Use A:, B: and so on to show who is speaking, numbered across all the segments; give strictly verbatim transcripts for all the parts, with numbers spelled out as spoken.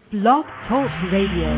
A: Blog Talk Radio.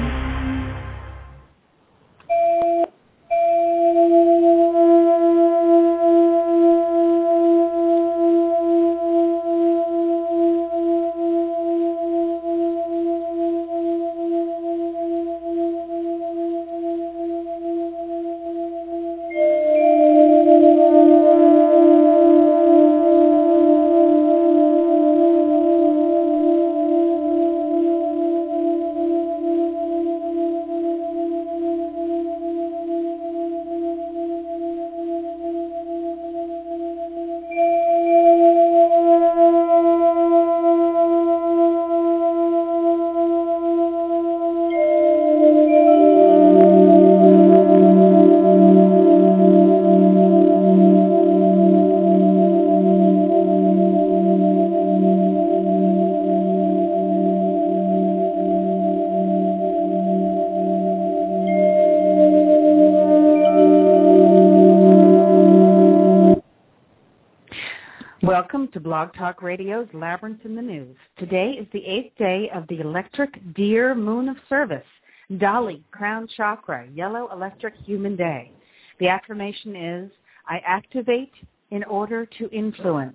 A: Welcome to Blog Talk Radio's Labyrinth in the News. Today is the eighth day of the electric deer moon of service, Dali, crown chakra, yellow electric human day. The affirmation is, I activate in order to influence,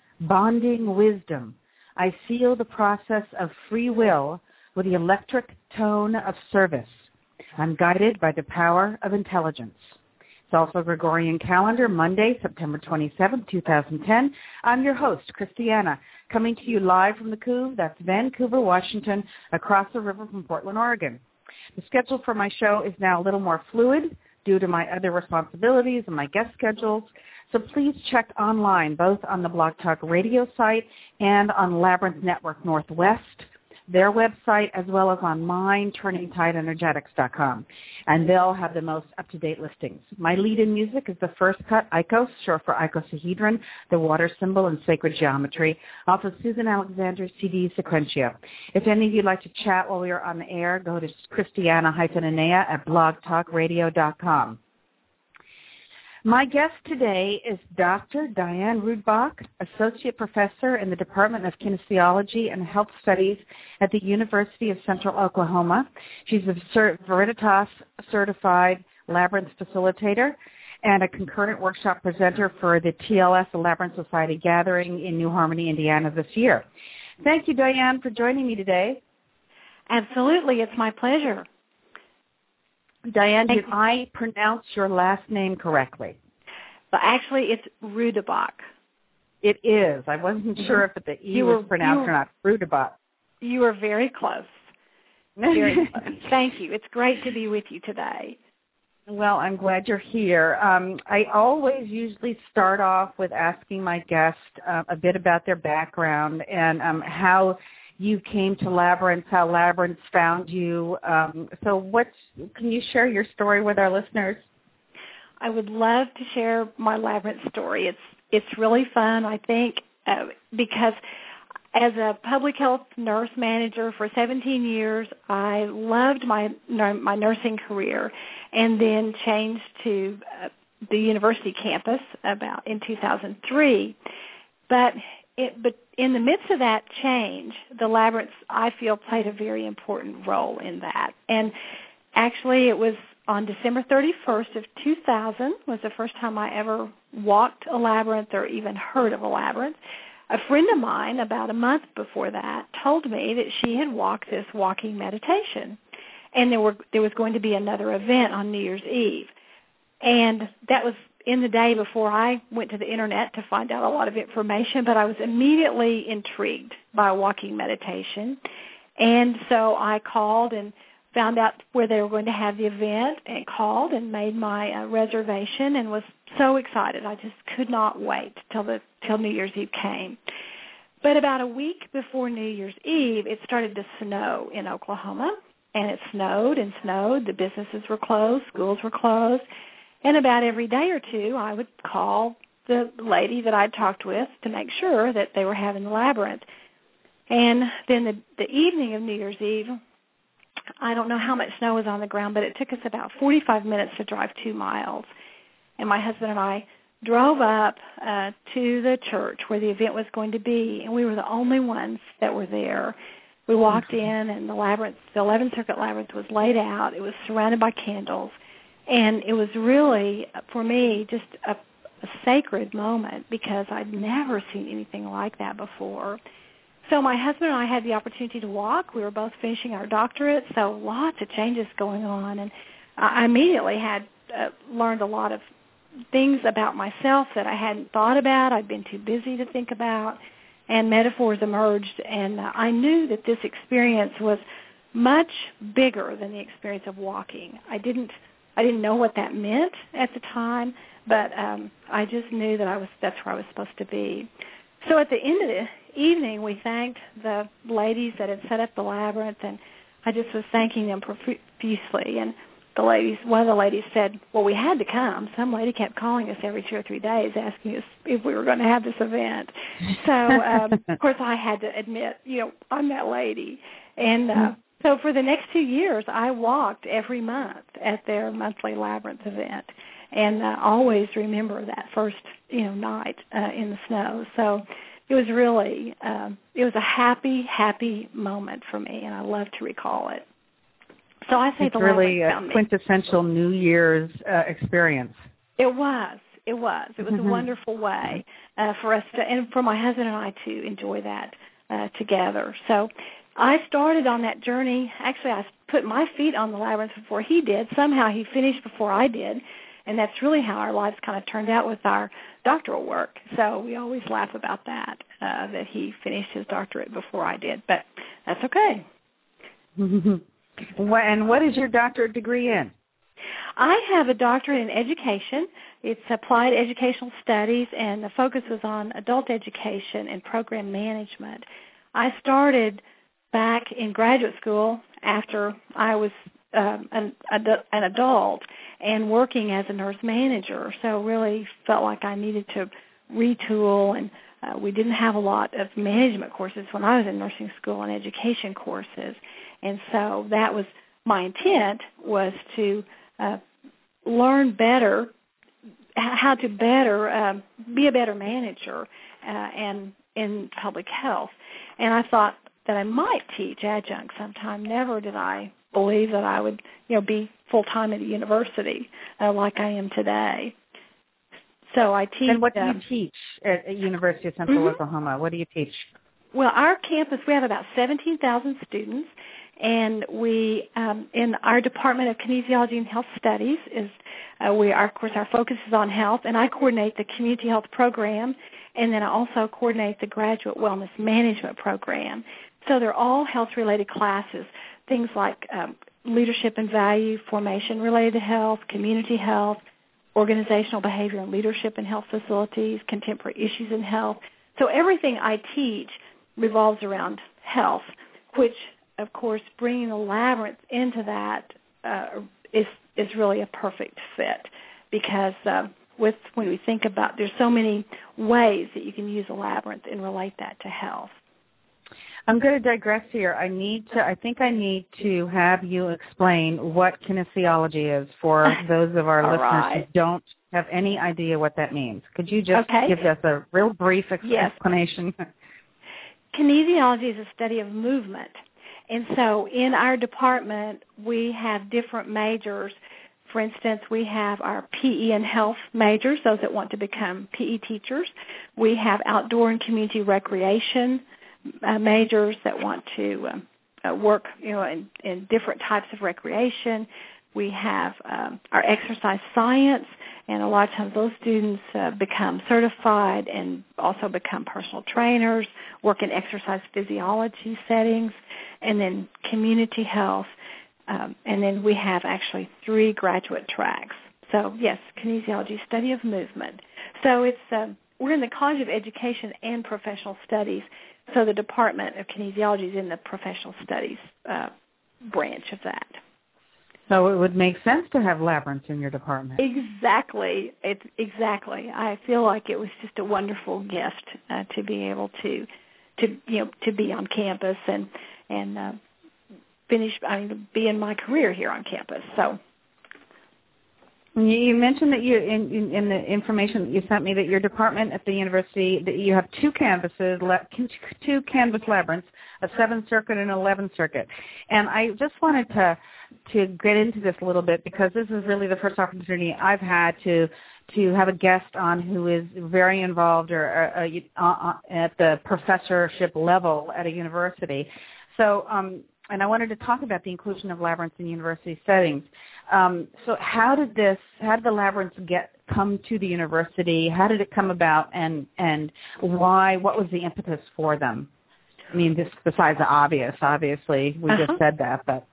A: bonding wisdom. I seal the process of free will with the electric tone of service. I'm guided by the power of intelligence. It's also Gregorian calendar, Monday, September twenty-seventh, two thousand ten. I'm your host, Christiana, coming to you live from the Couve, that's Vancouver, Washington, across the river from Portland, Oregon. The schedule for my show is now a little more fluid due to my other responsibilities and my guest schedules, so please check online, both on the Blog Talk Radio site and on Labyrinth Network Northwest, their website, as well as on mine, turning tide energetics dot com. And they'll have the most up-to-date listings. My lead-in music is the First Cut, Icos, short for icosahedron, the water symbol in sacred geometry, off of Susan Alexander's C D, Sequentia. If any of you would like to chat while we are on the air, go to Christiana-Anea at blog talk radio dot com. My guest today is Doctor Diane Rudbach, Associate Professor in the Department of Kinesiology and Health Studies at the University of Central Oklahoma. She's a Veritas Certified Labyrinth Facilitator and a concurrent workshop presenter for the T L S, the Labyrinth Society Gathering in New Harmony, Indiana this year. Thank you, Diane, for joining me today.
B: Absolutely. It's my pleasure.
A: Diane, did I pronounce your last name correctly?
B: Well, actually, it's Rudbach.
A: It is. I wasn't sure if the E
B: you
A: was
B: were,
A: pronounced or not. Rudbach.
B: You were very close. Very close. Thank you. It's great to be with you today.
A: Well, I'm glad you're here. Um, I always usually start off with asking my guest uh, a bit about their background and um, how you came to Labyrinth, how Labyrinth found you. Um, so what, can you share your story with our listeners?
B: I would love to share my Labyrinth story. It's it's really fun, I think, uh, because as a public health nurse manager for seventeen years, I loved my my nursing career and then changed to uh, the university campus about in two thousand three. But It, but in the midst of that change, the Labyrinth, I feel, played a very important role in that. And actually, it was on December thirty-first of two thousand was the first time I ever walked a Labyrinth or even heard of a Labyrinth. A friend of mine, about a month before that, told me that she had walked this walking meditation, and there were there was going to be another event on New Year's Eve. And that was in the day before I went to the Internet to find out a lot of information, but I was immediately intrigued by walking meditation. And so I called and found out where they were going to have the event and called and made my uh, reservation and was so excited. I just could not wait till the till New Year's Eve came. But about a week before New Year's Eve, it started to snow in Oklahoma, and it snowed and snowed. The businesses were closed, schools were closed. And about every day or two, I would call the lady that I'd talked with to make sure that they were having the Labyrinth. And then the, the evening of New Year's Eve, I don't know how much snow was on the ground, but it took us about forty-five minutes to drive two miles. And my husband and I drove up uh, to the church where the event was going to be, and we were the only ones that were there. We walked in, and the labyrinth, the eleventh Circuit Labyrinth was laid out. It was surrounded by candles, and it was really, for me, just a, a sacred moment because I'd never seen anything like that before. So my husband and I had the opportunity to walk. We were both finishing our doctorate, so lots of changes going on, and I immediately had uh, learned a lot of things about myself that I hadn't thought about. I'd been too busy to think about, and metaphors emerged, and uh, I knew that this experience was much bigger than the experience of walking. I didn't I didn't know what that meant at the time, but um, I just knew that I was that's where I was supposed to be. So at the end of the evening, we thanked the ladies that had set up the labyrinth, and I just was thanking them profusely. And the ladies, one of the ladies said, well, we had to come. Some lady kept calling us every two or three days asking us if we were going to have this event. So, um, of course, I had to admit, you know, I'm that lady. And uh, so for the next two years, I walked every month at their monthly labyrinth event, and uh, always remember that first, you know, night uh, in the snow. So it was really, um, it was a happy, happy moment for me, and I love to recall it. So I say
A: it's
B: the
A: really a
B: found
A: quintessential New Year's uh, experience.
B: It was. It was. It was mm-hmm. a wonderful way uh, for us to, and for my husband and I to enjoy that uh, together. So I started on that journey. Actually, I put my feet on the labyrinth before he did. Somehow he finished before I did, and that's really how our lives kind of turned out with our doctoral work. So we always laugh about that, uh, that he finished his doctorate before I did, but that's okay.
A: And what is your doctorate degree in?
B: I have a doctorate in education. It's applied educational studies, and the focus was on adult education and program management. I started back in graduate school after I was um, an, an adult and working as a nurse manager, so really felt like I needed to retool, and uh, we didn't have a lot of management courses when I was in nursing school and education courses. And so that was my intent, was to uh, learn better, how to better um, be a better manager uh, and in public health. And I thought that I might teach adjunct sometime. Never did I believe that I would, you know, be full-time at a university uh, like I am today. So I teach.
A: And what do you
B: um,
A: teach at, at University of Central
B: mm-hmm.
A: Oklahoma? What do you teach?
B: Well, our campus, we have about seventeen thousand students, and we, um, in our Department of Kinesiology and Health Studies, is uh, we, are, of course, our focus is on health, and I coordinate the community health program, and then I also coordinate the graduate wellness management program. So they're all health-related classes, things like um, leadership and value formation related to health, community health, organizational behavior and leadership in health facilities, contemporary issues in health. So everything I teach revolves around health, which, of course, bringing the labyrinth into that uh, is is really a perfect fit, because uh, with when we think about, there's so many ways that you can use a labyrinth and relate that to health.
A: I'm going to digress here. I need to. I think I need to have you explain what kinesiology is for those of our listeners
B: right.
A: who don't have any idea what that means. Could you just
B: okay.
A: give us a real brief ex-
B: yes.
A: explanation?
B: Kinesiology is a study of movement. And so in our department, we have different majors. For instance, we have our P E and health majors, those that want to become P E teachers. We have outdoor and community recreation uh, majors that want to um, uh, work, you know, in, in different types of recreation. We have um, our exercise science, and a lot of times those students uh, become certified and also become personal trainers, work in exercise physiology settings, and then community health. Um, and then we have actually three graduate tracks. So, yes, kinesiology, study of movement. So it's uh, we're in the College of Education and Professional Studies, so the Department of Kinesiology is in the Professional Studies uh, branch of that.
A: So it would make sense to have labyrinths in your department.
B: Exactly. It's exactly. I feel like it was just a wonderful gift uh, to be able to, to you know, to be on campus and and uh, finish. I mean, be in my career here on campus. So.
A: You mentioned that you, in, in, in the information that you sent me, that your department at the university, that you have two canvases, two canvas labyrinths, a seventh circuit and an eleventh circuit. And I just wanted to to get into this a little bit because this is really the first opportunity I've had to to have a guest on who is very involved or uh, uh, at the professorship level at a university. So. Um, And I wanted to talk about the inclusion of labyrinths in university settings. Um, so how did this, how did the labyrinths get, come to the university? How did it come about, and, and why, what was the impetus for them? I mean, just besides the obvious, obviously, we uh-huh. just said that, but.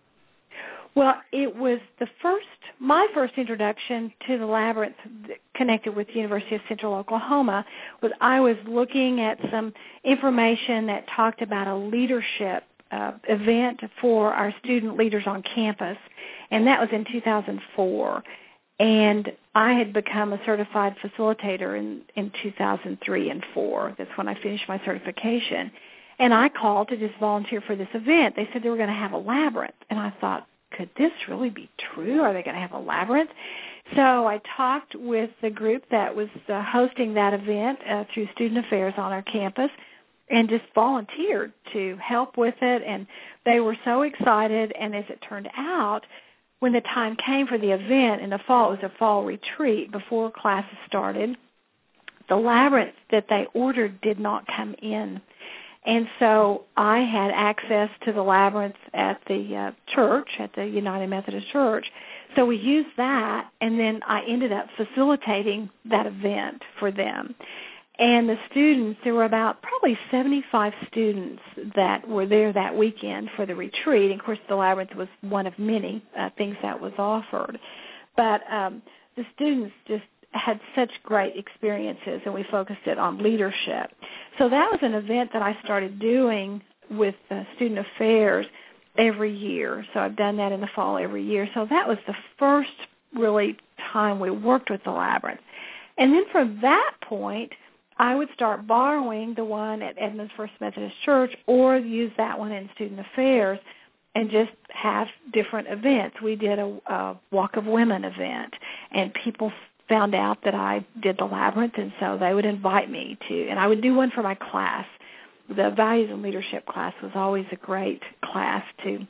B: Well, it was the first, my first introduction to the labyrinth connected with the University of Central Oklahoma was I was looking at some information that talked about a leadership Uh, event for our student leaders on campus, and that was in two thousand four. And I had become a certified facilitator in, in two thousand three and four. That's when I finished my certification. And I called to just volunteer for this event. They said they were going to have a labyrinth. And I thought, could this really be true? Are they going to have a labyrinth? So I talked with the group that was uh, hosting that event uh, through Student Affairs on our campus, and just volunteered to help with it, and they were so excited. And as it turned out, when the time came for the event in the fall, it was a fall retreat before classes started, the labyrinth that they ordered did not come in. And so I had access to the labyrinth at the uh, church, at the United Methodist Church. So we used that, and then I ended up facilitating that event for them. And the students, there were about probably seventy-five students that were there that weekend for the retreat. And, of course, the labyrinth was one of many uh, things that was offered. But um, the students just had such great experiences, and we focused it on leadership. So that was an event that I started doing with uh, Student Affairs every year. So I've done that in the fall every year. So that was the first really time we worked with the labyrinth. And then from that point, I would start borrowing the one at Edmonds First Methodist Church or use that one in Student Affairs and just have different events. We did a, a Walk of Women event, and people found out that I did the labyrinth, and so they would invite me to, and I would do one for my class. The Values and Leadership class was always a great class to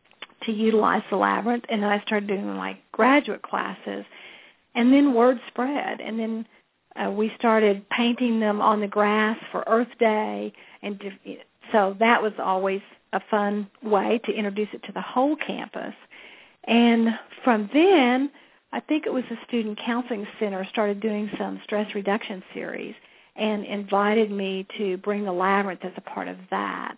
B: to utilize the labyrinth, and then I started doing like graduate classes, and then word spread, and then Uh, we started painting them on the grass for Earth Day, and so that was always a fun way to introduce it to the whole campus. And from then, I think it was the Student Counseling Center started doing some stress reduction series and invited me to bring the labyrinth as a part of that.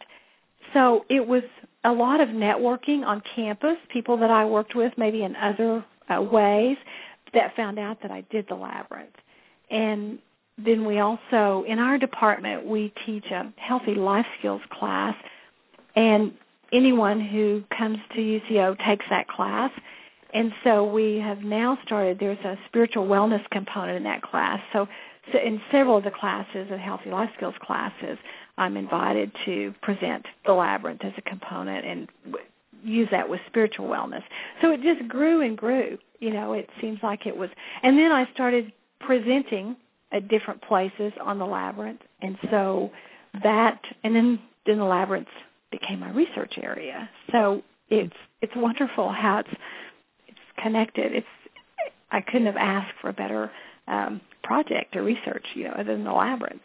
B: So it was a lot of networking on campus, people that I worked with maybe in other uh, ways that found out that I did the labyrinth. And then we also, in our department, we teach a healthy life skills class, and anyone who comes to U C O takes that class. And so we have now started, there's a spiritual wellness component in that class. So, so in several of the classes, the healthy life skills classes, I'm invited to present the labyrinth as a component and use that with spiritual wellness. So it just grew and grew. You know, it seems like it was. And then I started presenting at different places on the labyrinth, and so that, and then, then the labyrinth became my research area. So it's it's wonderful how it's it's connected. It's I couldn't have asked for a better um, project or research, you know, other than the labyrinth.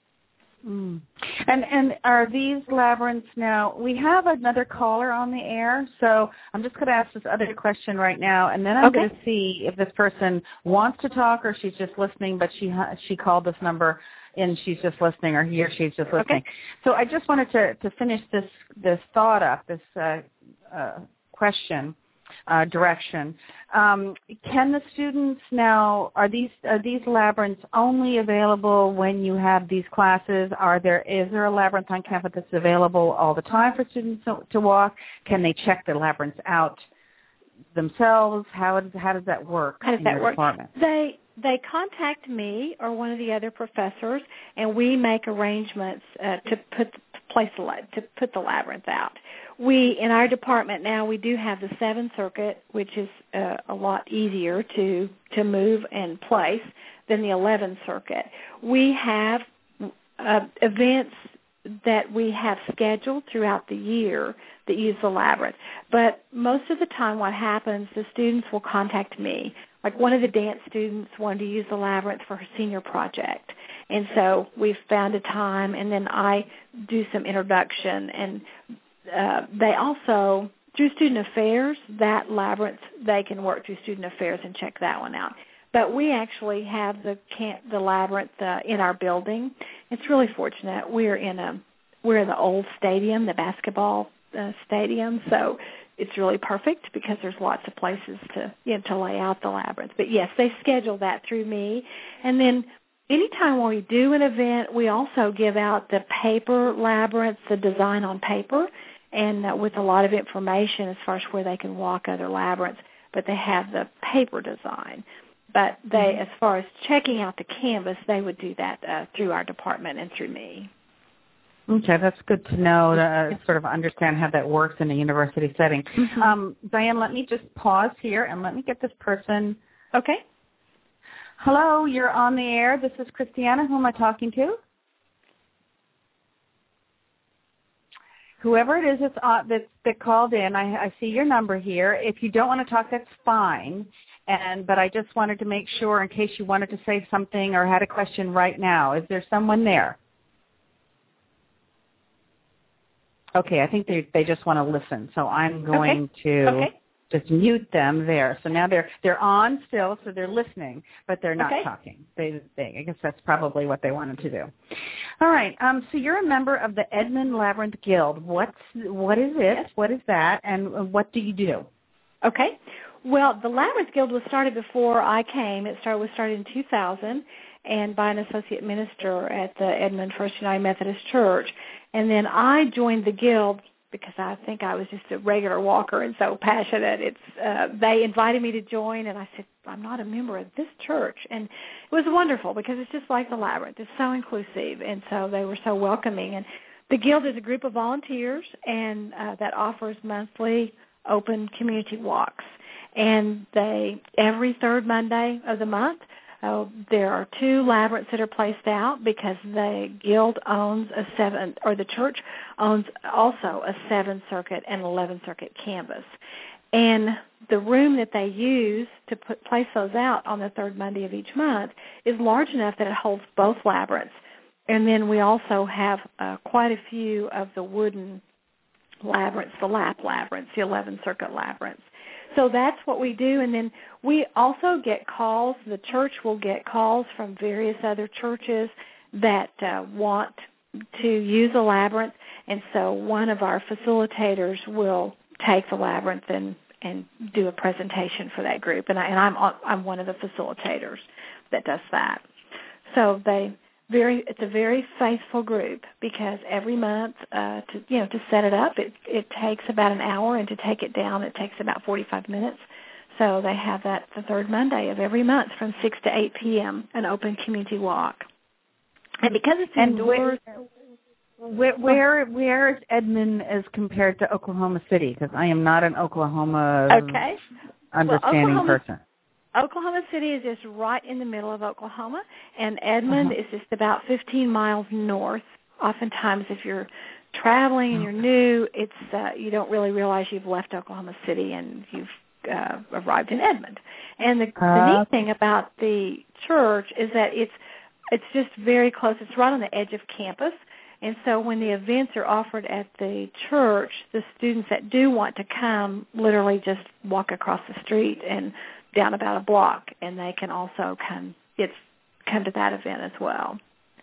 A: Mm. And and are these labyrinths now, we have another caller on the air, so I'm just going to ask this other question right now, and then I'm okay. going to see if this person wants to talk or she's just listening, but she she called this number and she's just listening, or he or she's just listening. Okay. So I just wanted to, to finish this, this thought up, this uh, uh, question. Uh, direction. Um, can the students now, are these are these labyrinths only available when you have these classes? Are there is there a labyrinth on campus that's available all the time for students to, to walk? Can they check the labyrinths out themselves? How does how does that work?
B: How does
A: in
B: that
A: your
B: work?
A: Department?
B: They they contact me or one of the other professors, and we make arrangements uh, to put place the to put the labyrinth out. we, in our department now, we do have the seventh Circuit, which is uh, a lot easier to, to move and place than the eleventh Circuit. We have uh, events that we have scheduled throughout the year that use the labyrinth. But most of the time what happens, the students will contact me. Like one of the dance students wanted to use the labyrinth for her senior project. And so we've found a time, and then I do some introduction. And uh, they also, through Student Affairs, that labyrinth, they can work through Student Affairs and check that one out. But we actually have the camp, the labyrinth uh, in our building. It's really fortunate. We're in a we're in the old stadium, the basketball uh, stadium, so it's really perfect because there's lots of places to you know, to lay out the labyrinth. But yes, they schedule that through me, and then anytime when we do an event, we also give out the paper labyrinth, the design on paper, and uh, with a lot of information as far as where they can walk other labyrinths. But they have the paper design. But they, as far as checking out the canvas, they would do that uh, through our department and through me.
A: Okay, that's good to know, to uh, sort of understand how that works in a university setting. Mm-hmm. Um, Diane, let me just pause here and let me get this person.
B: Okay.
A: Hello, you're on the air. This is Christiana. Who am I talking to? Whoever it is that's, uh, that's, that called in, I, I see your number here. If you don't want to talk, that's fine. And but I just wanted to make sure in case you wanted to say something or had a question right now. Is there someone there? Okay, I think they they just want to listen. So I'm going
B: okay.
A: to
B: okay.
A: just mute them there. So now they're they're on still, so they're listening, but they're not
B: okay.
A: talking. They, they I guess that's probably what they wanted to do. All right. Um, so you're a member of the Edmond Labyrinth Guild. What's what is it?
B: Yes.
A: What is that? And what do you do?
B: Okay. Well, the Labyrinth Guild was started before I came. It started was started in two thousand, and by an associate minister at the Edmond First United Methodist Church. And then I joined the Guild because I think I was just a regular walker and so passionate. It's uh, they invited me to join, and I said, I'm not a member of this church. And it was wonderful because it's just like the Labyrinth. It's so inclusive, and so they were so welcoming. And the Guild is a group of volunteers, and uh, that offers monthly open community walks. And they every third Monday of the month, uh, there are two labyrinths that are placed out because the Guild owns a seven, or the church owns also a seventh Circuit and eleventh Circuit canvas. And the room that they use to put, place those out on the third Monday of each month is large enough that it holds both labyrinths. And then we also have uh, quite a few of the wooden labyrinths, the lap labyrinths, the eleventh Circuit labyrinths. So that's what we do, and then we also get calls. The church will get calls from various other churches that uh, want to use a labyrinth, and so one of our facilitators will take the labyrinth and, and do a presentation for that group, and, I, and I'm I'm one of the facilitators that does that. So they very it's a very faithful group because every month uh, to you know to set it up it it takes about an hour, and to take it down it takes about forty-five minutes. So they have that the third Monday of every month from six to eight p.m. an open community walk. And because it's
A: and
B: indoors,
A: where where, where is Edmond as compared to Oklahoma City? Because I am not an Oklahoma
B: okay.
A: understanding
B: well, Oklahoma,
A: person.
B: Oklahoma City is just right in the middle of Oklahoma, and Edmond
A: uh-huh.
B: is just about fifteen miles north. Oftentimes, if you're traveling and you're new, it's uh, you don't really realize you've left Oklahoma City and you've uh, arrived in Edmond. And the,
A: uh,
B: the neat thing about the church is that it's it's just very close. It's right on the edge of campus. And so when the events are offered at the church, the students that do want to come literally just walk across the street and down about a block, and they can also come it's come to that event as well.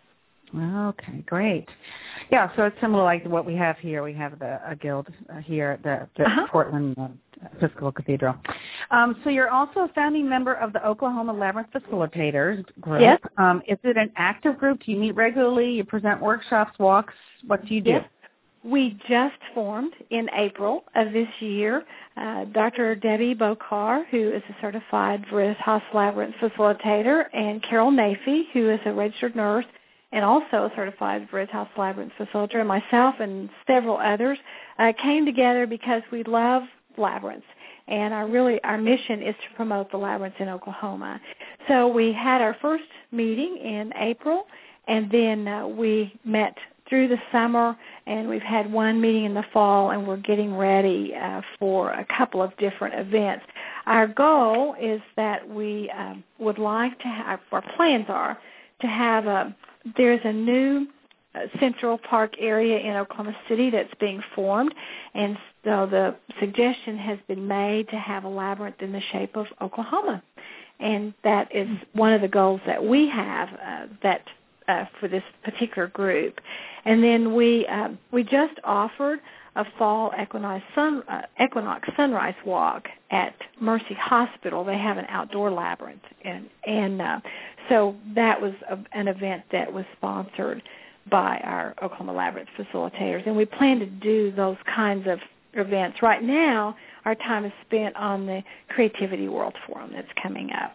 A: Okay, great. Yeah, so it's similar like what we have here. We have the a guild uh, here at the, the
B: uh-huh.
A: Portland uh, Episcopal Cathedral. Um, so you're also a founding member of the Oklahoma Labyrinth Facilitators group.
B: Yes.
A: Um, is it an active group? Do you meet regularly? You present workshops, walks? What do you do?
B: Yes. We just formed in April of this year. Uh, Doctor Debbie Bokar, who is a certified Veritas Labyrinth facilitator, and Carol Nafee, who is a registered nurse and also a certified Veritas Labyrinth facilitator, and myself and several others uh, came together because we love labyrinths. And our really our mission is to promote the labyrinths in Oklahoma. So we had our first meeting in April, and then uh, we met through the summer, and we've had one meeting in the fall, and we're getting ready uh, for a couple of different events. Our goal is that we um, would like to have, our plans are to have a, there's a new uh, Central Park area in Oklahoma City that's being formed, and so the suggestion has been made to have a labyrinth in the shape of Oklahoma. And that is one of the goals that we have uh, that uh, for this particular group. And then we uh, we just offered a fall equinox, sun, uh, equinox sunrise walk at Mercy Hospital. They have an outdoor labyrinth. And, and uh, so that was a, an event that was sponsored by our Oklahoma Labyrinth facilitators. And we plan to do those kinds of events. Right now, our time is spent on the Creativity World Forum that's coming up.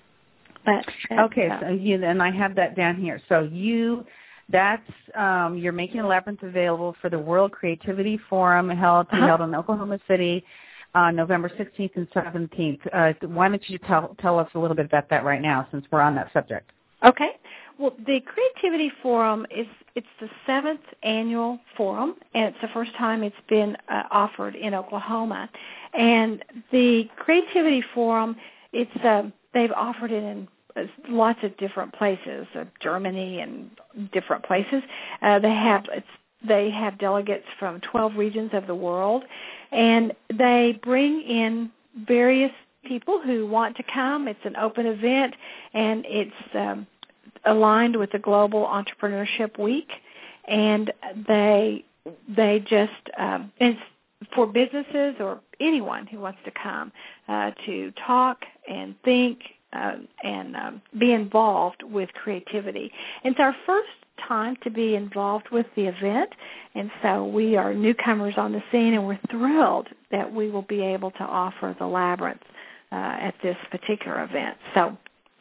B: But,
A: okay, uh, so you, and I have that down here. So you, that's um, you're making a labyrinth available for the World Creativity Forum held to be
B: uh-huh.
A: held in Oklahoma City on November sixteenth and seventeenth. Uh, why don't you tell tell us a little bit about that right now, since we're on that subject?
B: Okay. Well, the Creativity Forum is it's the seventh annual forum, and it's the first time it's been uh, offered in Oklahoma. And the Creativity Forum, it's uh, they've offered it in uh, lots of different places, uh, Germany and different places. Uh, they have it's they have delegates from twelve regions of the world, and they bring in various people who want to come. It's an open event, and it's um, aligned with the Global Entrepreneurship Week, and they they just um, it's for businesses or anyone who wants to come uh, to talk and think uh, and um, be involved with creativity. And it's our first time to be involved with the event, and so we are newcomers on the scene, and we're thrilled that we will be able to offer the labyrinth uh, at this particular event. So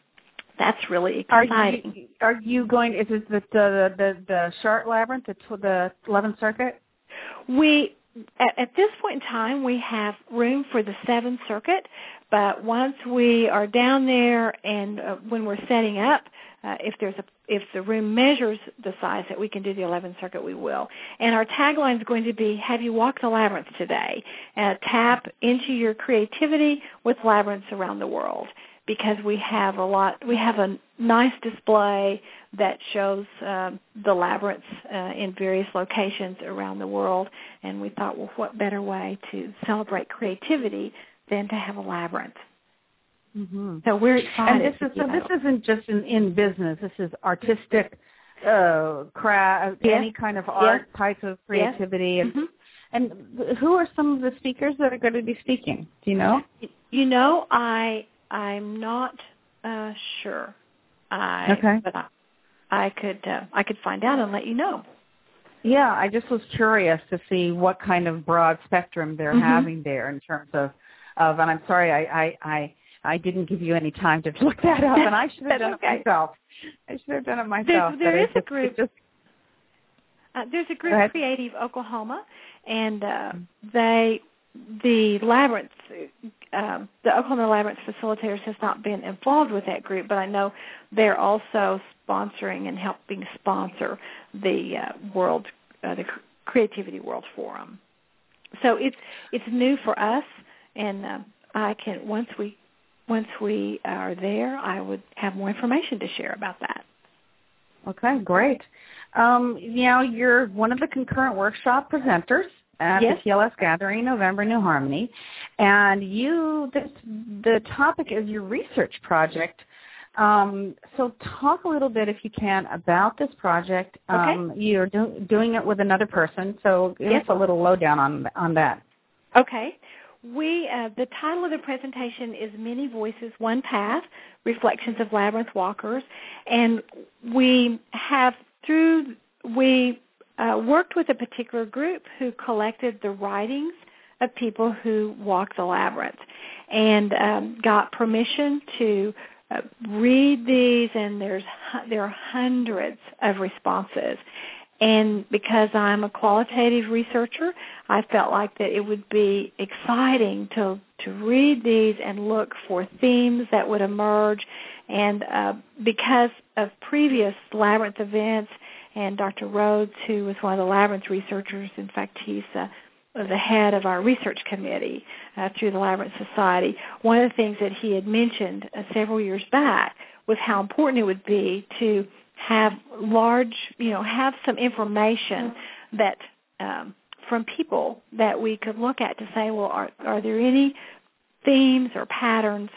B: that's really exciting.
A: Are you, are you going? Is it the the the, the Chart Labyrinth, the the eleventh Circuit?
B: We at, at this point in time we have room for the seventh Circuit, but once we are down there and uh, when we're setting up, uh, if there's a if the room measures the size that we can do the eleventh Circuit, we will. And our tagline is going to be, "Have you walked the labyrinth today? Uh, tap into your creativity with labyrinths around the world." Because we have a lot, we have a nice display that shows um, the labyrinths uh, in various locations around the world, and we thought, well, what better way to celebrate creativity than to have a labyrinth?
A: Mm-hmm.
B: So we're excited.
A: And this is so this isn't just in, in business. This is artistic, uh, craft,
B: yes.
A: any kind of art
B: yes.
A: type of creativity.
B: Yes.
A: And
B: mm-hmm.
A: and who are some of the speakers that are going to be speaking? Do you know?
B: You know, I. I'm not uh, sure. I,
A: okay.
B: But I, I could uh, I could find out and let you know.
A: Yeah, I just was curious to see what kind of broad spectrum they're mm-hmm. having there in terms of, of and I'm sorry I, I, I, I didn't give you any time to look that up, and I should have done
B: okay.
A: it myself. I should have done it myself.
B: There, there is
A: just,
B: a group.
A: Just,
B: uh, there's a group, Creative Oklahoma, and uh, they the labyrinth. Um, the Oklahoma Labyrinth Facilitators has not been involved with that group, but I know they're also sponsoring and helping sponsor the uh, World, uh, the Creativity World Forum. So it's it's new for us, and uh, I can once we once we are there, I would have more information to share about that.
A: Okay, great. Um, you know, you're one of the concurrent workshop presenters at
B: yes.
A: the T L S Gathering, November, New Harmony, and you, this, the topic is your research project. Um, so talk a little bit, if you can, about this project. Um,
B: okay.
A: You're do, doing it with another person, so give
B: yes.
A: us a little lowdown on on that.
B: Okay. We uh, the title of the presentation is Many Voices, One Path, Reflections of Labyrinth Walkers, and we have through we. Uh, worked with a particular group who collected the writings of people who walked the labyrinth and um, got permission to uh, read these, and there's there are hundreds of responses. And because I'm a qualitative researcher, I felt like that it would be exciting to to read these and look for themes that would emerge. And uh, because of previous Labyrinth events, and Doctor Rhodes, who was one of the Labyrinth researchers, in fact, he's uh, the head of our research committee uh, through the Labyrinth Society, one of the things that he had mentioned uh, several years back was how important it would be to have large, you know, have some information that um, from people that we could look at to say, well, are, are there any themes or patterns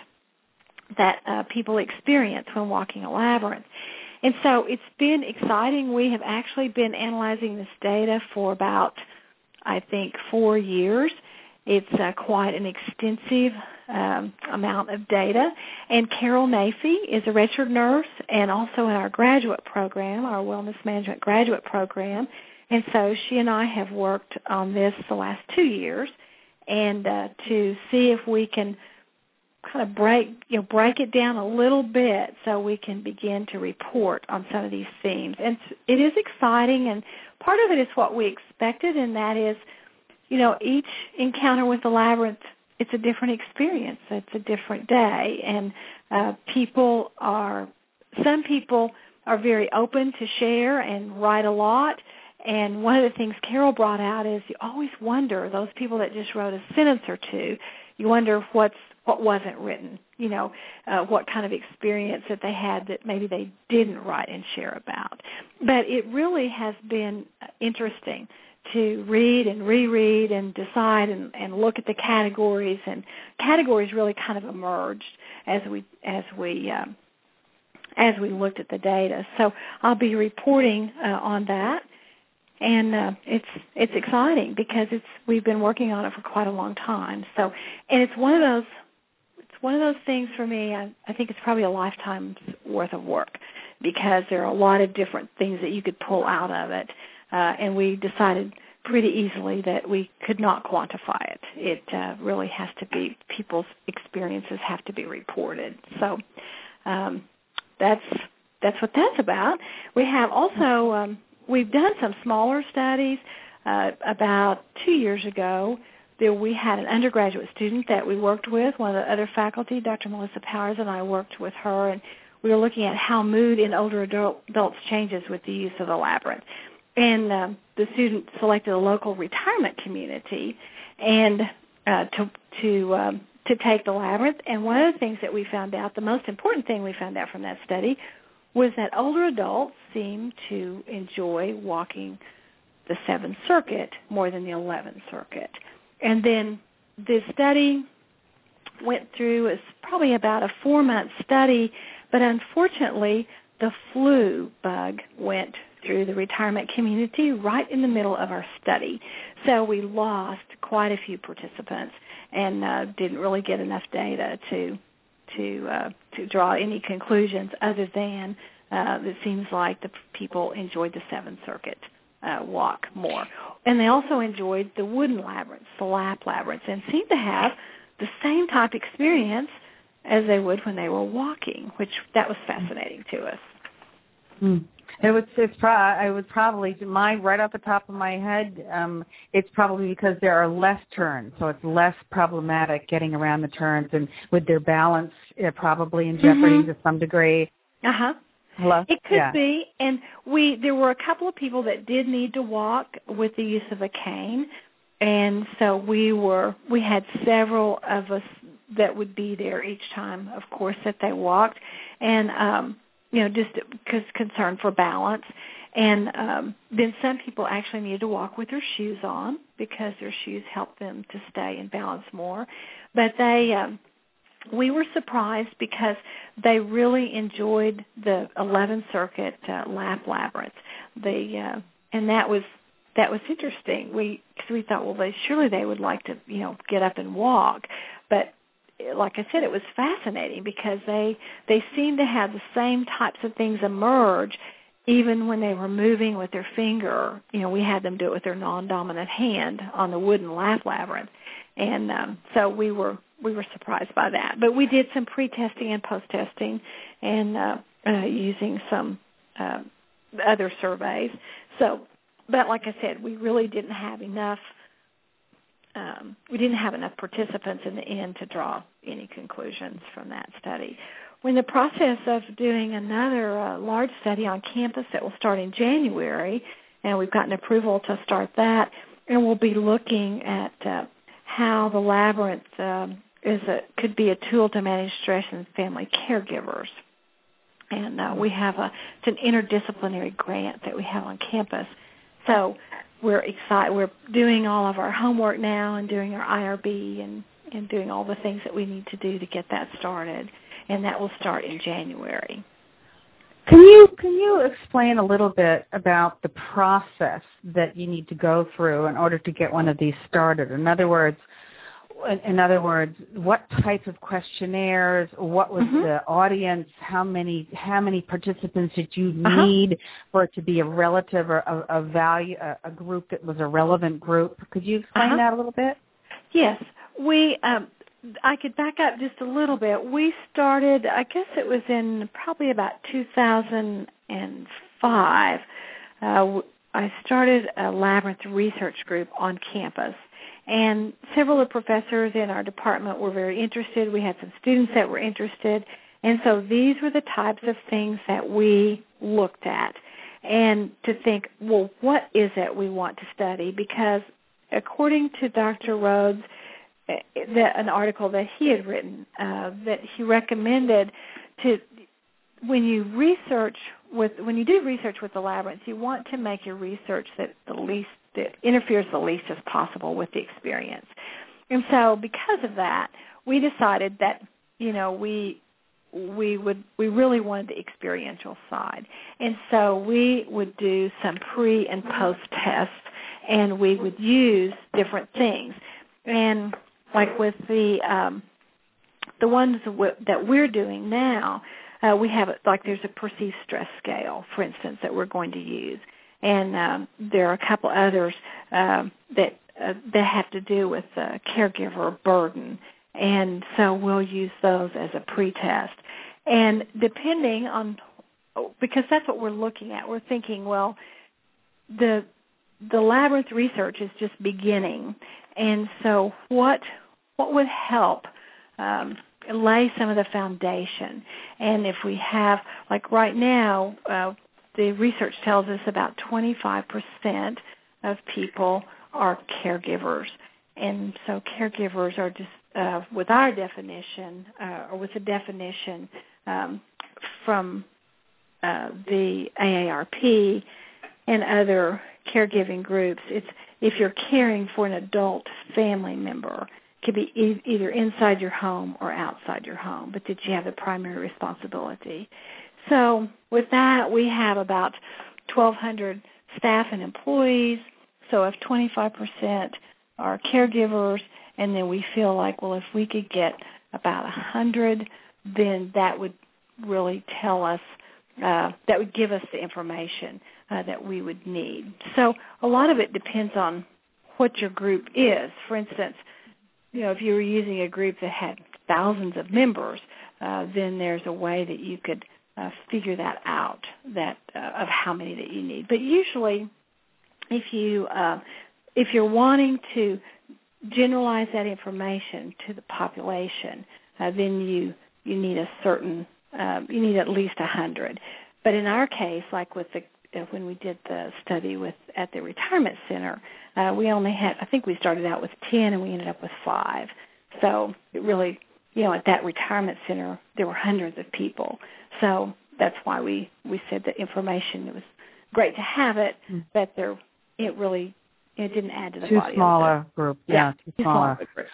B: that uh, people experience when walking a labyrinth? And so it's been exciting. We have actually been analyzing this data for about, I think, four years. It's uh, quite an extensive um, amount of data. And Carol Nafee is a registered nurse and also in our graduate program, our Wellness Management graduate program. And so she and I have worked on this the last two years and uh, to see if we can kind of break, you know, break it down a little bit so we can begin to report on some of these themes. And it is exciting, and part of it is what we expected, and that is, you know, each encounter with the labyrinth, it's a different experience. It's a different day, and uh, people are, some people are very open to share and write a lot. And one of the things Carol brought out is you always wonder, those people that just wrote a sentence or two, you wonder what's what wasn't written, you know, uh, what kind of experience that they had that maybe they didn't write and share about. But it really has been interesting to read and reread and decide and, and look at the categories, and categories really kind of emerged as we as we um, as we looked at the data. So I'll be reporting uh, on that. And uh, it's it's exciting because it's we've been working on it for quite a long time. So, and it's one of those it's one of those things for me. I, I think it's probably a lifetime's worth of work because there are a lot of different things that you could pull out of it. Uh, and we decided pretty easily that we could not quantify it. It uh, really has to be people's experiences have to be reported. So um, that's that's what that's about. We have also. Um, We've done some smaller studies. Uh, about two years ago, there we had an undergraduate student that we worked with, one of the other faculty, Doctor Melissa Powers, and I worked with her, and we were looking at how mood in older adult, adults changes with the use of the labyrinth. And um, the student selected a local retirement community and uh, to to um, to take the labyrinth. And one of the things that we found out, the most important thing we found out from that study, was that older adults seem to enjoy walking the Seventh Circuit more than the Eleventh Circuit. And then the study went through, it's probably about a four-month study, but unfortunately the flu bug went through the retirement community right in the middle of our study. So we lost quite a few participants and uh, didn't really get enough data to to uh, to draw any conclusions other than uh, it seems like the people enjoyed the Seventh Circuit uh, walk more. And they also enjoyed the wooden labyrinths, the lap labyrinths, and seemed to have the same type experience as they would when they were walking, which that was fascinating to us.
A: Mm. It was. It's pro- I would probably mine right off the top of my head. Um, it's probably because there are less turns, so it's less problematic getting around the turns, and with their balance uh, probably in jeopardy mm-hmm. to some degree.
B: Uh huh.
A: Hello.
B: It could
A: yeah.
B: be, and we there were a couple of people that did need to walk with the use of a cane, and so we were we had several of us that would be there each time, of course, that they walked, and. Um, you know, just because concern for balance. And um, then some people actually needed to walk with their shoes on because their shoes help them to stay and balance more. But they, um, we were surprised because they really enjoyed the Eleventh Circuit uh, lap labyrinth. They, uh, and that was that was interesting. We because we thought, well, they surely they would like to, you know, get up and walk, but. Like I said, it was fascinating because they they seemed to have the same types of things emerge even when they were moving with their finger. You know, we had them do it with their non-dominant hand on the wooden lap labyrinth. And um, so we were we were surprised by that. But we did some pre-testing and post-testing, and uh, uh, using some uh, other surveys. So, but like I said, we really didn't have enough. Um, we didn't have enough participants in the end to draw any conclusions from that study. We're in the process of doing another uh, large study on campus that will start in January, and we've gotten approval to start that, and we'll be looking at uh, how the Labyrinth um, is a, could be a tool to manage stress in family caregivers. And uh, we have a, it's an interdisciplinary grant that we have on campus. So we're excited. We're doing all of our homework now and doing our I R B and, and doing all the things that we need to do to get that started. And that will start in January.
A: Can you can you explain a little bit about the process that you need to go through in order to get one of these started? In other words, in, in other words, what type of questionnaires? What was mm-hmm. the audience? How many how many participants did you uh-huh. need for it to be a relative or a, a value a, a group that was a relevant group? Could you explain uh-huh. that a little bit?
B: Yes, we. Um, I could back up just a little bit. We started, I guess it was in probably about two thousand five. Uh, I started a Labyrinth research group on campus, and several of the professors in our department were very interested. We had some students that were interested, and so these were the types of things that we looked at, and to think, well, what is it we want to study? Because according to Doctor Rhodes, that an article that he had written uh, that he recommended to when you research with when you do research with the Labyrinth, you want to make your research that the least that interferes the least as possible with the experience. And so, because of that, we decided that you know we we would we really wanted the experiential side, and so we would do some pre and post tests, and we would use different things. And like with the um, the ones w- that we're doing now, uh, we have like there's a perceived stress scale, for instance, that we're going to use, and um, there are a couple others um, that uh, that have to do with uh, caregiver burden, and so we'll use those as a pretest. And depending on, because that's what we're looking at, we're thinking, well, the the Labyrinth research is just beginning, and so what what would help um, lay some of the foundation? And if we have, like right now, uh, the research tells us about twenty-five percent of people are caregivers, and so caregivers are just, uh, with our definition, uh, or with the definition um, from uh, the A A R P and other caregiving groups, it's if you're caring for an adult family member, it could be e- either inside your home or outside your home, but that you have the primary responsibility. So with that, we have about twelve hundred staff and employees. So if twenty-five percent are caregivers, and then we feel like, well, if we could get about one hundred, then that would really tell us, uh, that would give us the information Uh, that we would need. So a lot of it depends on what your group is. For instance, you know, if you were using a group that had thousands of members, uh, then there's a way that you could uh, figure that out, that uh, of how many that you need. But usually, if you uh, if you're wanting to generalize that information to the population, uh, then you you need a certain uh, you need at least a hundred. But in our case, like with the when we did the study with at the retirement center, uh, we only had, I think we started out with ten and we ended up with five. So it really, you know, at that retirement center, there were hundreds of people. So that's why we, we said that information, it was great to have it, mm. but there, it really, it didn't add to the
A: too
B: body.
A: Too smaller group. Yeah,
B: yeah
A: too,
B: too
A: smaller.
B: smaller.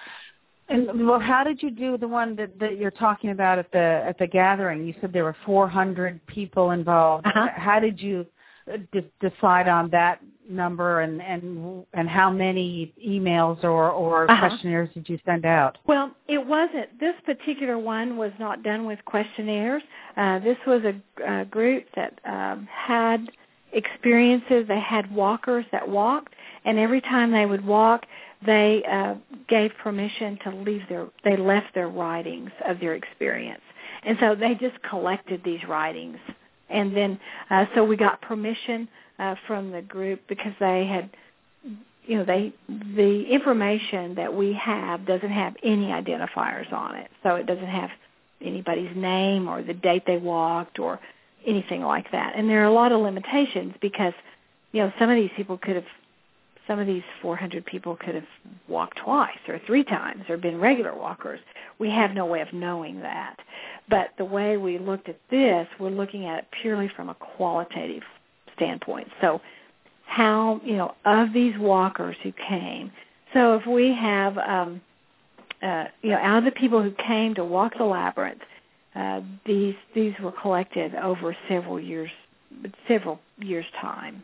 A: And well, how did you do the one that, that you're talking about at the at the gathering? You said there were four hundred people involved.
B: Uh-huh.
A: How did you d- decide on that number, and, and and how many emails or, or uh-huh. questionnaires did you send out?
B: Well, it wasn't. This particular one was not done with questionnaires. Uh, this was a, a group that um, had experiences. They had walkers that walked, and every time they would walk, they uh, gave permission to leave their, they left their writings of their experience. And so they just collected these writings. And then, uh, so we got permission uh, from the group because they had, you know, they, the information that we have doesn't have any identifiers on it. So it doesn't have anybody's name or the date they walked or anything like that. And there are a lot of limitations because, you know, some of these people could have, some of these four hundred people could have walked twice or three times or been regular walkers. We have no way of knowing that. But the way we looked at this, we're looking at it purely from a qualitative standpoint. So how, you know, of these walkers who came, so if we have, um, uh, you know, out of the people who came to walk the labyrinth, uh, these these were collected over several years, several years' time.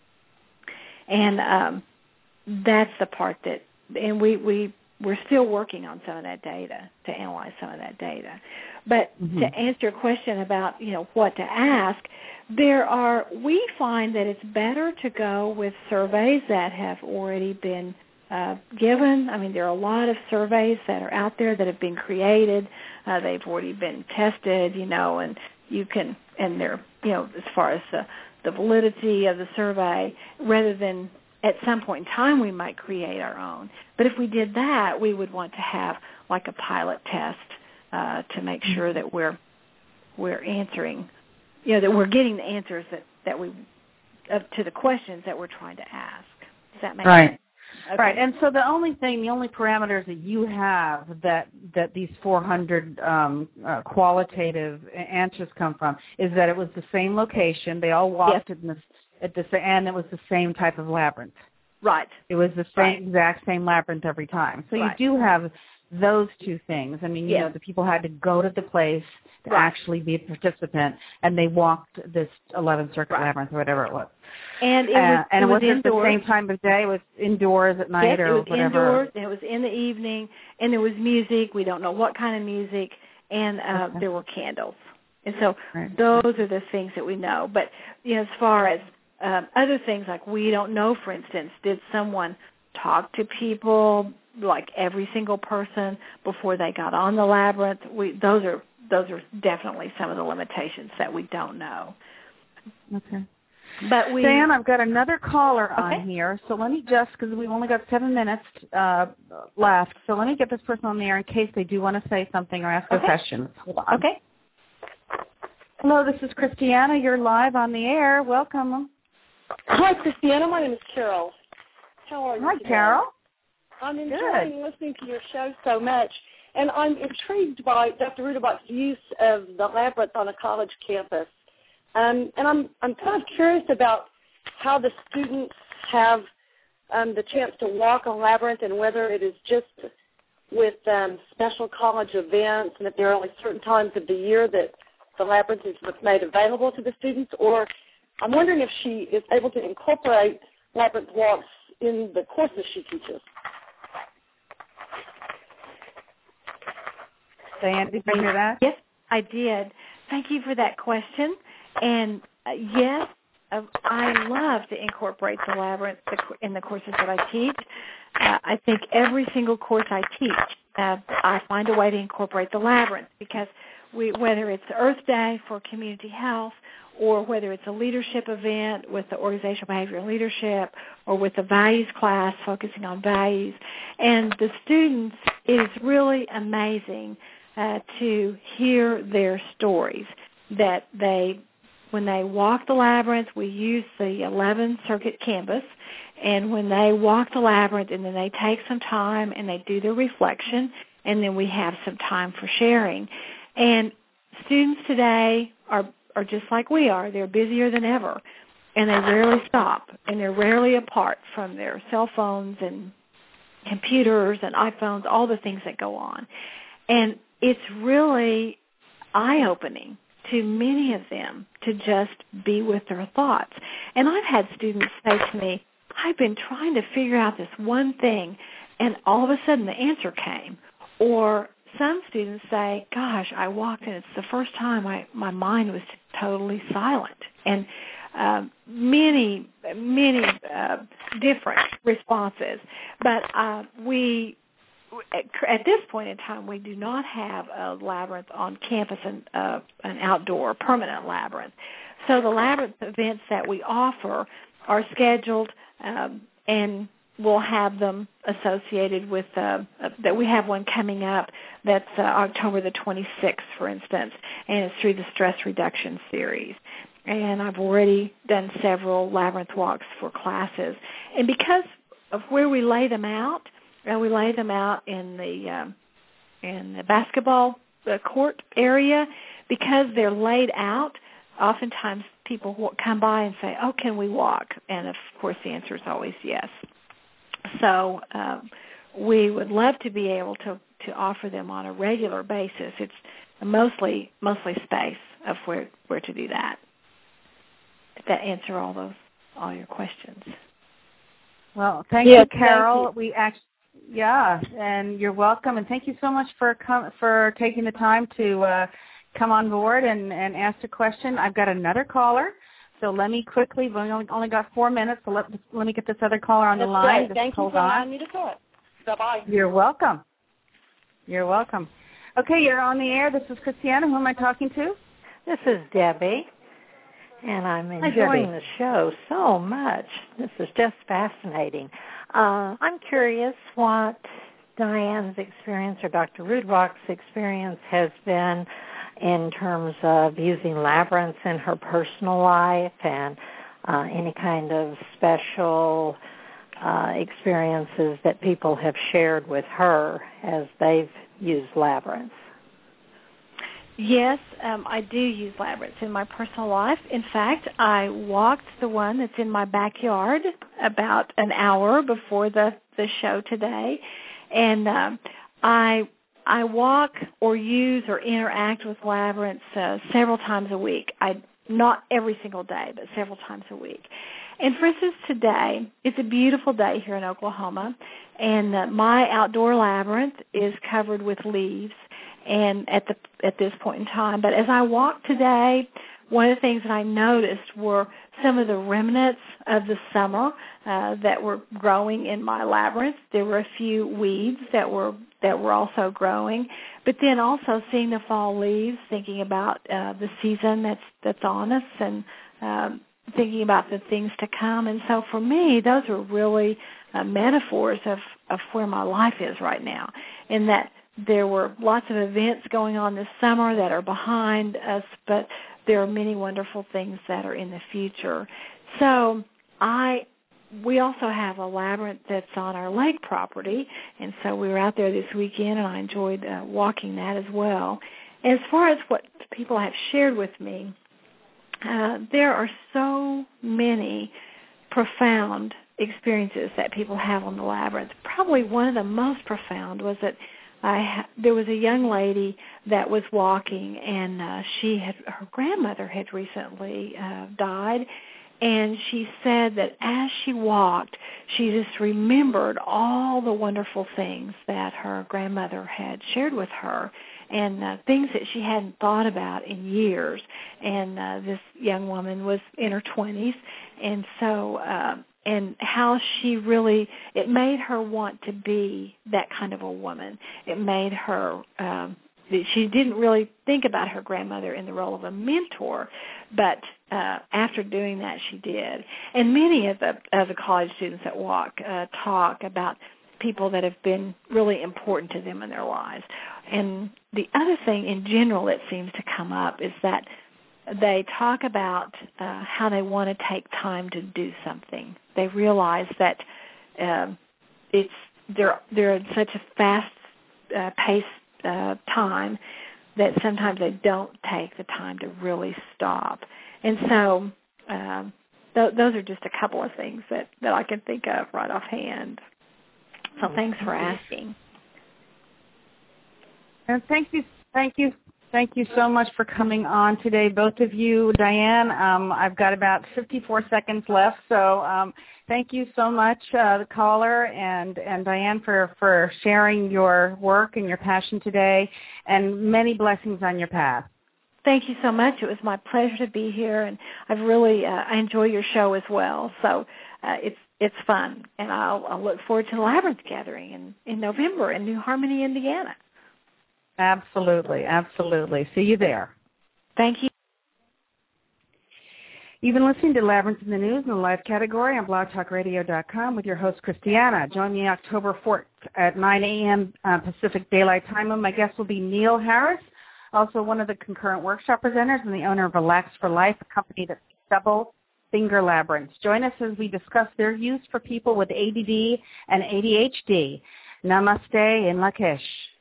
B: And um, that's the part that, and we, we, we're still working on some of that data, to analyze some of that data. But mm-hmm. to answer your question about, you know, what to ask, there are, we find that it's better to go with surveys that have already been uh, given. I mean, there are a lot of surveys that are out there that have been created. Uh, they've already been tested, you know, and you can, and they're, you know, as far as the, the validity of the survey, rather than at some point in time we might create our own. But if we did that, we would want to have like a pilot test uh, to make sure that we're we're answering, you know, that we're getting the answers that, that we, uh, to the questions that we're trying to ask. Does that make
A: right.
B: sense? Okay.
A: Right, and so the only thing, the only parameters that you have that, that these four hundred um, uh, qualitative answers come from is that it was the same location. They all walked yes. in the, at the and it was the same type of labyrinth.
B: Right.
A: It was the same
B: right.
A: exact same labyrinth every time. So
B: right.
A: you do have those two things. I mean, you
B: yes.
A: know, the people had to go to the place to
B: right.
A: actually be a participant, and they walked this eleventh Circuit
B: right.
A: labyrinth or whatever it was.
B: And it
A: uh,
B: was,
A: and
B: it was,
A: was
B: indoors.
A: it the same time of day? It was indoors at night
B: yes,
A: or
B: it was
A: whatever?
B: indoors, and it was in the evening, and there was music. We don't know what kind of music, and uh,
A: okay.
B: there were candles. And so
A: right.
B: those are the things that we know. But, you know, as far as um, other things, like we don't know, for instance, did someone talk to people, like every single person, before they got on the labyrinth? We, those are those are definitely some of the limitations that we don't know.
A: Okay.
B: But we,
A: Dan, I've got another caller
B: okay.
A: on here, so let me just, because we've only got seven minutes uh, left, so let me get this person on the air in case they do want to say something or ask
B: okay.
A: a question. Hold on.
B: Okay.
A: Hello, this is Christiana. You're live on the air. Welcome.
C: Hi, Christiana. My name is Carol. How are you
A: Hi,
C: today?
A: Carol.
C: I'm enjoying
A: Good.
C: listening to your show so much, and I'm intrigued by Doctor Rudebach's use of the labyrinth on a college campus. Um, and I'm I'm kind of curious about how the students have um, the chance to walk a labyrinth, and whether it is just with um, special college events, and if there are only certain times of the year that the labyrinth is made available to the students, or I'm wondering if she is able to incorporate labyrinth walks in the courses she teaches.
A: Dan, did you hear that?
B: Yes, I did. Thank you for that question. And uh, yes, uh, I love to incorporate the labyrinth in the courses that I teach. Uh, I think every single course I teach, uh, I find a way to incorporate the labyrinth, because we, whether it's Earth Day for community health, or whether it's a leadership event with the organizational behavior and leadership, or with the values class focusing on values, and the students, it is really amazing uh, to hear their stories that they, when they walk the labyrinth, we use the eleventh Circuit Canvas, and when they walk the labyrinth, and then they take some time and they do their reflection, and then we have some time for sharing. And students today are are just like we are. They're busier than ever, and they rarely stop, and they're rarely apart from their cell phones and computers and iPhones, all the things that go on. And it's really eye-opening to many of them to just be with their thoughts. And I've had students say to me, I've been trying to figure out this one thing, and all of a sudden the answer came. Or some students say, gosh, I walked and it's the first time I, my mind was totally silent. And uh, many, many uh, different responses. But uh, we, at this point in time, we do not have a labyrinth on campus, and uh, an outdoor permanent labyrinth. So the labyrinth events that we offer are scheduled, um, and we'll have them associated with, uh, uh, that we have one coming up that's uh, October the twenty-sixth, for instance, and it's through the Stress Reduction Series. And I've already done several labyrinth walks for classes. And because of where we lay them out, uh, we lay them out in the, um, in the basketball uh, court area, because they're laid out, oftentimes people come by and say, oh, can we walk? And, of course, the answer is always yes. So um, we would love to be able to, to offer them on a regular basis. It's mostly mostly space of where, where to do that. Did that answer all those all your questions?
A: Well, thank yes, you, Carol. Thank you. We actually, yeah, and you're welcome. And thank you so much for com- for taking the time to uh, come on board and, and ask a question. I've got another caller. So let me quickly, we only, only got four minutes, so let, let me get this other caller on
C: That's
A: the line.
C: Great. Thank you for allowing me to talk. Bye-bye.
A: You're welcome. You're welcome. Okay, you're on the air. This is Christiana. Who am I talking to?
D: This is Debbie, and I'm enjoying the show so much. This is just fascinating. Uh, I'm curious what Diane's experience or Doctor Rudbach's experience has been in terms of using labyrinths in her personal life, and uh, any kind of special uh, experiences that people have shared with her as they've used labyrinths.
B: Yes, um, I do use labyrinths in my personal life. In fact, I walked the one that's in my backyard about an hour before the, the show today, and um, I I walk or use or interact with labyrinths uh, several times a week. I not every single day, but several times a week. And for instance, today, it's a beautiful day here in Oklahoma, and uh, my outdoor labyrinth is covered with leaves and at the at this point in time. But as I walked today, one of the things that I noticed were some of the remnants of the summer uh, that were growing in my labyrinth. There were a few weeds that were that were also growing, but then also seeing the fall leaves, thinking about uh, the season that's that's on us, and um, thinking about the things to come. And so for me, those are really uh, metaphors of, of where my life is right now, in that there were lots of events going on this summer that are behind us, but there are many wonderful things that are in the future. So I, we also have a labyrinth that's on our lake property, and so we were out there this weekend, and I enjoyed uh, walking that as well. As far as what people have shared with me, uh, there are so many profound experiences that people have on the labyrinth. Probably one of the most profound was that I ha- there was a young lady that was walking, and uh, she had her grandmother had recently uh, died, and she said that as she walked, she just remembered all the wonderful things that her grandmother had shared with her, and uh, things that she hadn't thought about in years. And uh, this young woman was in her twenties, and so. Uh, and how she really, it made her want to be that kind of a woman. It made her, um, she didn't really think about her grandmother in the role of a mentor, but uh, after doing that, she did. And many of the, of the college students that walk uh, talk about people that have been really important to them in their lives. And the other thing in general that seems to come up is that they talk about uh, how they want to take time to do something. They realize that uh, it's they're they're in such a fast uh, paced uh, time that sometimes they don't take the time to really stop. And so um, th- those are just a couple of things that, that I can think of right offhand. So thanks for asking.
A: And thank you, thank you. Thank you so much for coming on today, both of you. Diane, um, I've got about fifty-four seconds left, so um, thank you so much, uh, the caller, and, and Diane, for, for sharing your work and your passion today, and many blessings on your path.
B: Thank you so much. It was my pleasure to be here, and I've really uh, I enjoy your show as well. So uh, it's it's fun, and I'll, I'll look forward to the Labyrinth Gathering in, in November in New Harmony, Indiana.
A: Absolutely, absolutely. See you there.
B: Thank you.
A: You've been listening to Labyrinth in the News in the live category on blog talk radio dot com with your host, Christiana. Join me October fourth at nine a.m. Uh, Pacific Daylight Time. My guest will be Neil Harris, also one of the concurrent workshop presenters and the owner of Relax for Life, a company that double finger labyrinths. Join us as we discuss their use for people with A D D and A D H D. Namaste and Lakesh.